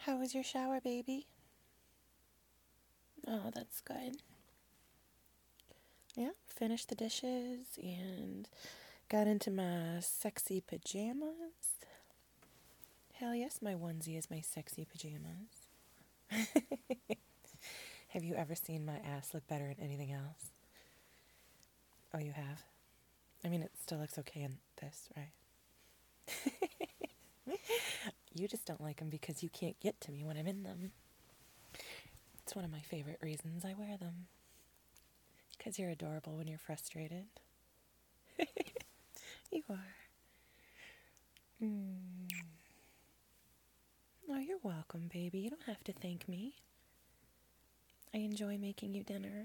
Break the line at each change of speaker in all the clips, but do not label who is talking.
How was your shower, baby? Oh, that's good. Yeah, finished the dishes and got into my sexy pajamas. Hell yes, my onesie is my sexy pajamas. Have you ever seen my ass look better in anything else? Oh, you have? I mean, it still looks okay in this, right? You just don't like them because you can't get to me when I'm in them. It's one of my favorite reasons I wear them. Because you're adorable when you're frustrated. You are. Oh, you're welcome, baby. You don't have to thank me. I enjoy making you dinner.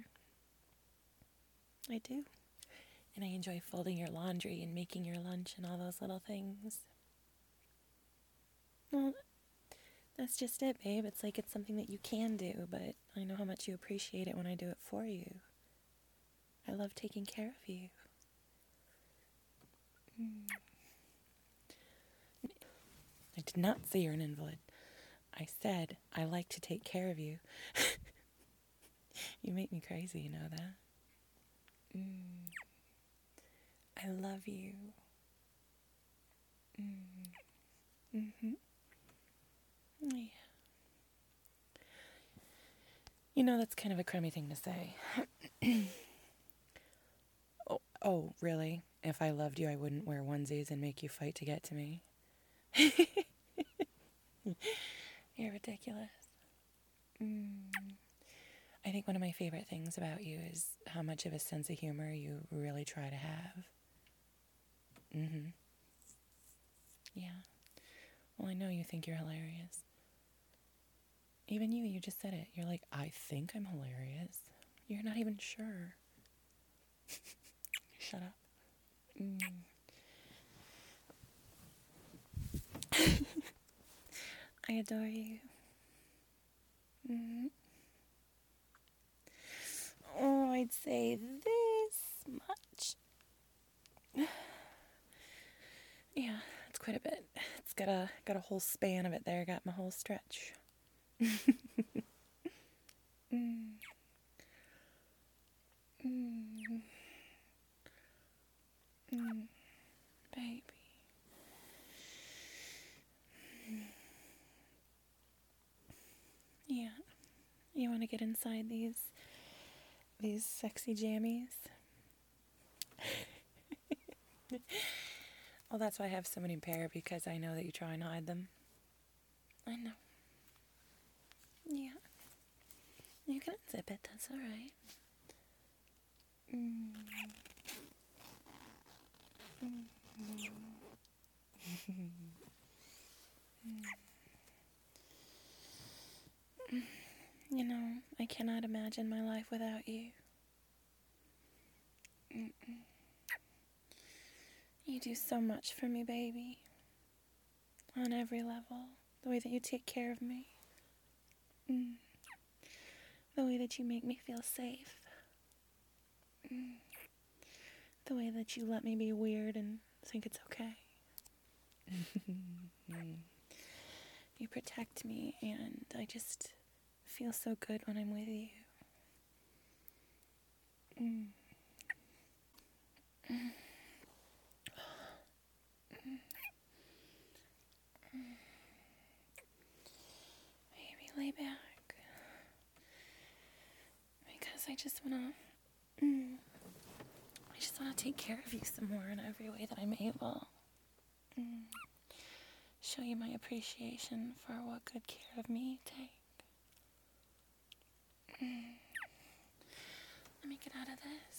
I do. And I enjoy folding your laundry and making your lunch and all those little things. Well, that's just it, babe. It's like it's something that you can do, but I know how much you appreciate it when I do it for you. I love taking care of you. I did not say you're an invalid. I said I like to take care of you. You make me crazy, you know that? I love you. Mm-hmm. Yeah. You know, that's kind of a crummy thing to say. Oh, really? If I loved you, I wouldn't wear onesies and make you fight to get to me. You're ridiculous. I think one of my favorite things about you is how much of a sense of humor you really try to have. Yeah. Well, I know you think you're hilarious. Even you just said it. You're like, I think I'm hilarious. You're not even sure. Shut up. I adore you. Oh, I'd say this much. Yeah, it's quite a bit. It's got a whole span of it there. Got my whole stretch. Baby. Yeah. You want to get inside these sexy jammies? Well, that's why I have so many pair, because I know that you try and hide them. I know. Yeah. You can unzip it, that's alright. You know, I cannot imagine my life without you. You do so much for me, baby. On every level. The way that you take care of me. The way that you make me feel safe. The way that you let me be weird and think it's okay. You protect me, and I just feel so good when I'm with you. Baby, lay back. Because I just want to take care of you some more in every way that I'm able. Show you my appreciation for what good care of me you take. Let me get out of this.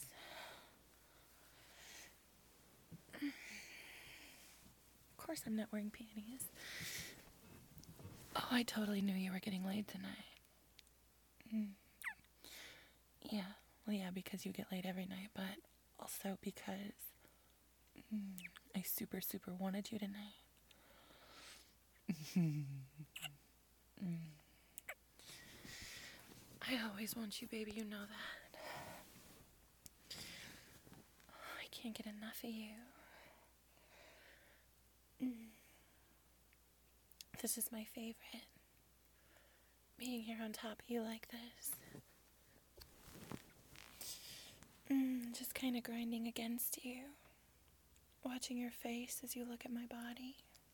Of course I'm not wearing panties. Oh, I totally knew you were getting laid tonight. Yeah, well, yeah, because you get laid every night, but also because I super, super wanted you tonight. I always want you, baby, you know that. I can't get enough of you. This is my favorite. being here on top of you like this. Just kind of grinding against you. Watching your face as you look at my body.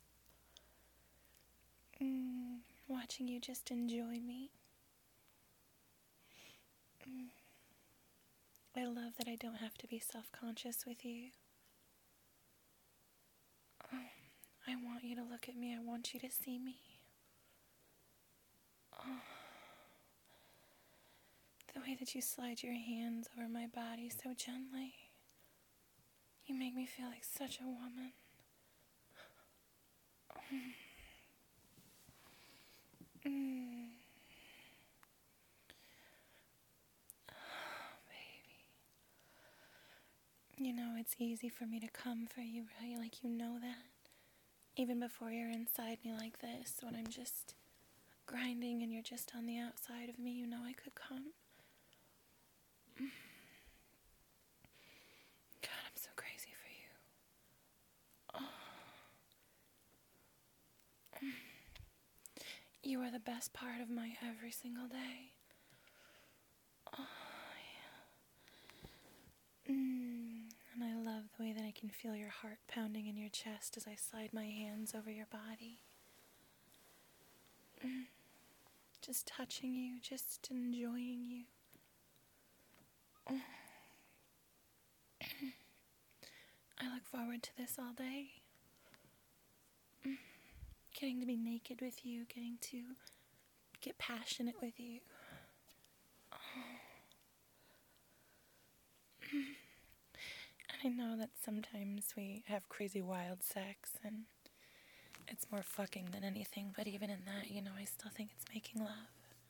Watching you just enjoy me. I love that I don't have to be self-conscious with you. I want you to look at me. I want you to see me. The way that you slide your hands over my body so gently. You make me feel like such a woman. You know, it's easy for me to come for you, right? Like, you know that. Even before you're inside me like this, when I'm just grinding and you're just on the outside of me, you know I could come. God, I'm so crazy for you. You are the best part of my every single day. And I love the way that I can feel your heart pounding in your chest as I slide my hands over your body. Just touching you, just enjoying you. I look forward to this all day. Getting to be naked with you, getting to get passionate with you. I know that sometimes we have crazy wild sex and it's more fucking than anything, but even in that, you know, I still think it's making love.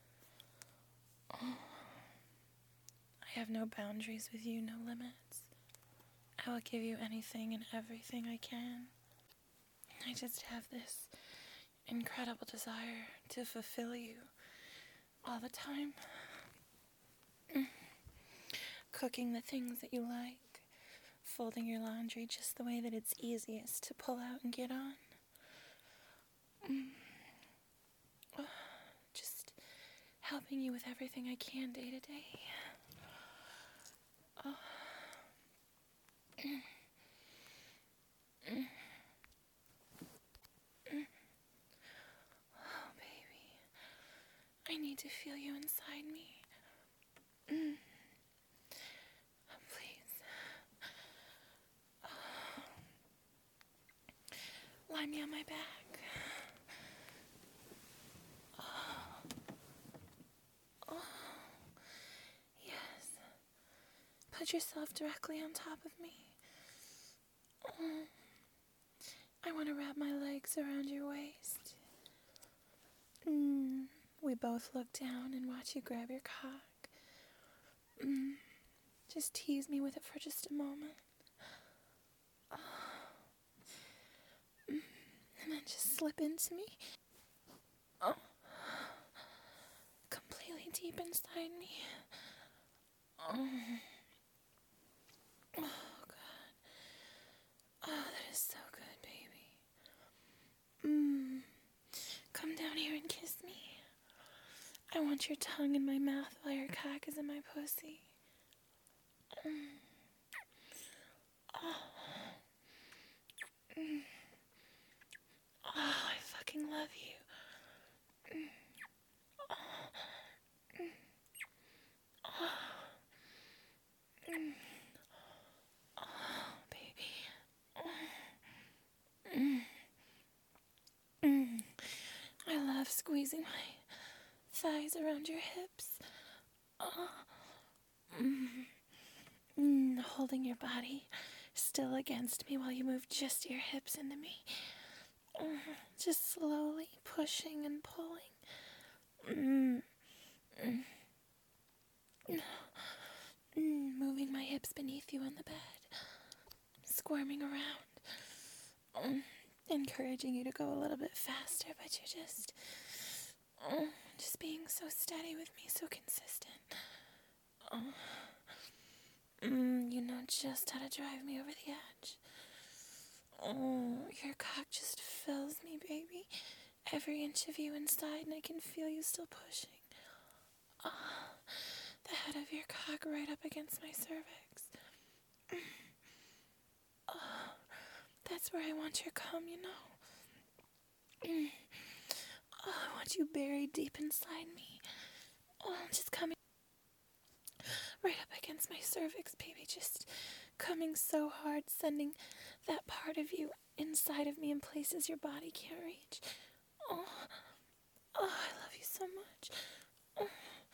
I have no boundaries with you, no limits. I will give you anything and everything I can. I just have this incredible desire to fulfill you all the time. Cooking the things that you like. Folding your laundry just the way that it's easiest to pull out and get on. Just helping you with everything I can day to day. Oh, baby. I need to feel you inside me. Please. Lie me on my back. Yes. Put yourself directly on top of me. I want to wrap my legs around your waist. We both look down and watch you grab your cock. Just tease me with it for just a moment. And then just slip into me. Completely deep inside me. Oh, God. Oh, that is so good, baby. Come down here and kiss me. I want your tongue in my mouth while your cock is in my pussy. I fucking love you. I love squeezing my thighs around your hips. Holding your body still against me while you move just your hips into me. Just slowly pushing and pulling. Moving my hips beneath you on the bed. Squirming around. Encouraging you to go a little bit faster, but you're just being so steady with me, so consistent. You know just how to drive me over the edge. Your cock just fills me, baby. every inch of you inside, and I can feel you still pushing. The head of your cock right up against my cervix. That's where I want your cum, you know. I want you buried deep inside me. Just coming right up against my cervix, baby. Just coming so hard, sending that part of you inside of me in places your body can't reach. I love you so much.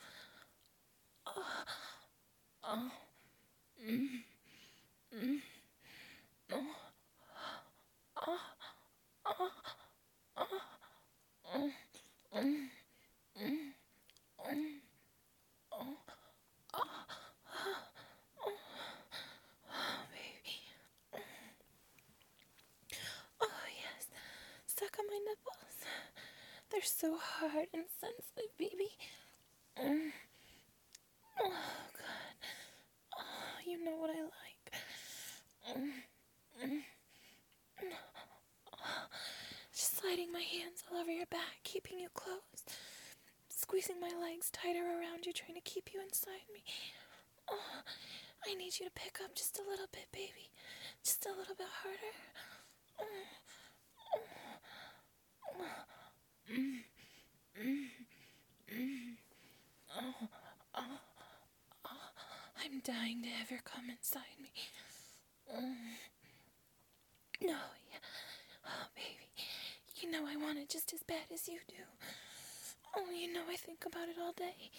Oh, yes. Suck on my nipples. They're so hard and sensitive, baby. Oh, God. Oh, you know what I like. Just sliding my hands all over your back, keeping you close. Squeezing my legs tighter around you, trying to keep you inside me. Oh, I need you to pick up just a little bit, baby. Just a little bit harder. I'm dying to have your come inside me. No, yeah. Oh, baby. You know I want it just as bad as you do. Oh, you know I think about it all day.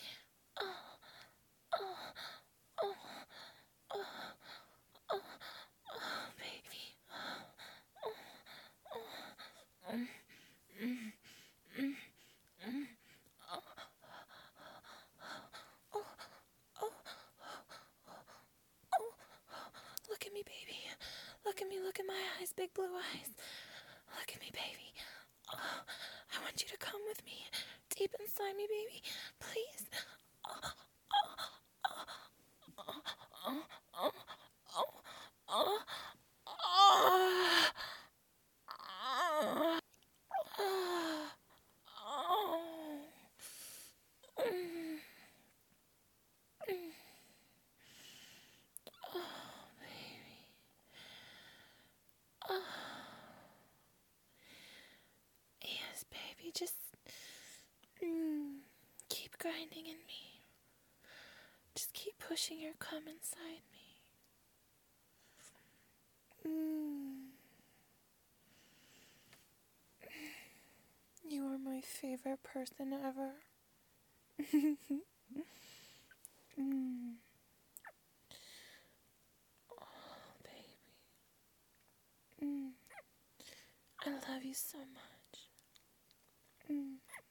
Oh, baby. Look at me, baby. Look at me, look at my eyes, big blue eyes. Look at me, baby. I want you to come with me, deep inside me, baby. Please. Yes, baby, just keep grinding in me. Just keep pushing your cum inside me. You are my favorite person ever. Oh, baby. I love you so much.